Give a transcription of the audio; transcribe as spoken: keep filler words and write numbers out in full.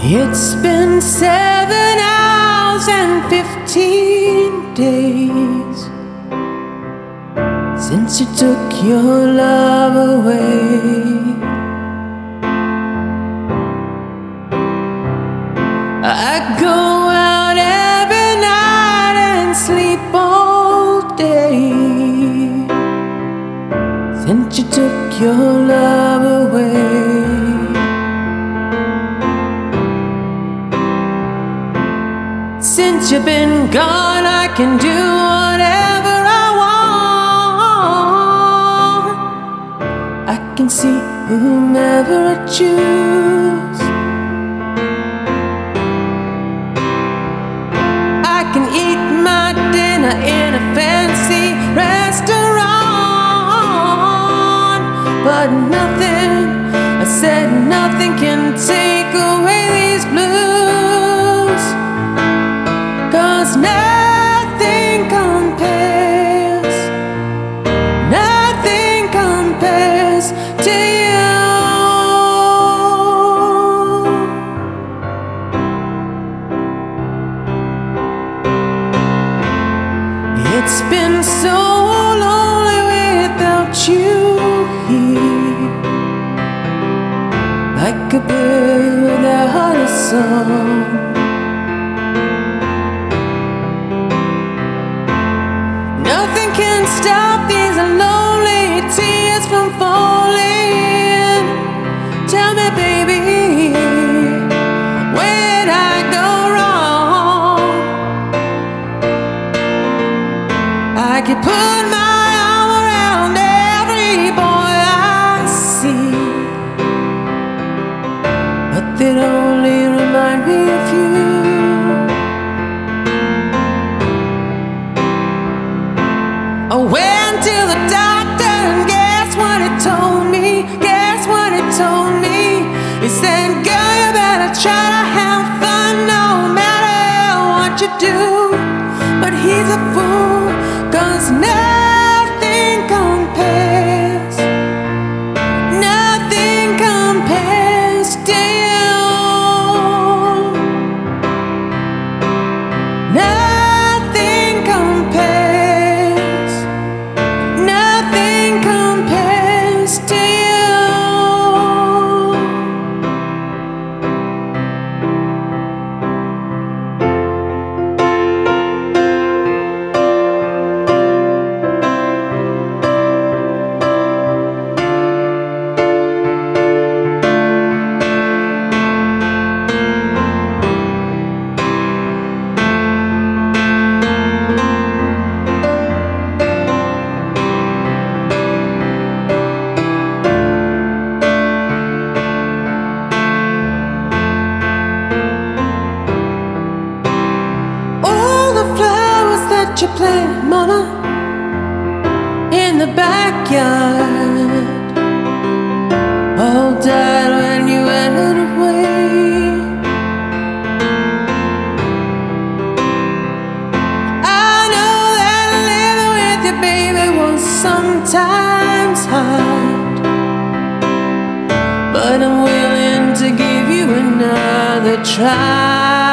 It's been seven hours and fifteen days since you took your love away. I go out every night and sleep all day since you took your love away. Since you've been gone, I can do whatever I want. I can see whomever I choose. I can eat my dinner in a fancy restaurant, but nothing, I said nothing can take away these blues. 'Cause nothing compares, nothing compares to you. It's been so lonely without you here, like a bird without a song. Nothing can stop these lonely tears from falling. Tell me, baby, where did I go wrong? I could put my arm around every boy I see, but they'd only remind me of you. I went to the doctor and guess what he told me? Guess what he told me? He said, girl, you better try to have fun no matter what you do. But he's a fool, 'cause nothing compares, nothing compares to you. Nothing compares, nothing compares to you. You plant, mama, in the backyard, all died when you went away. I know that living with your baby was sometimes hard, but I'm willing to give you another try.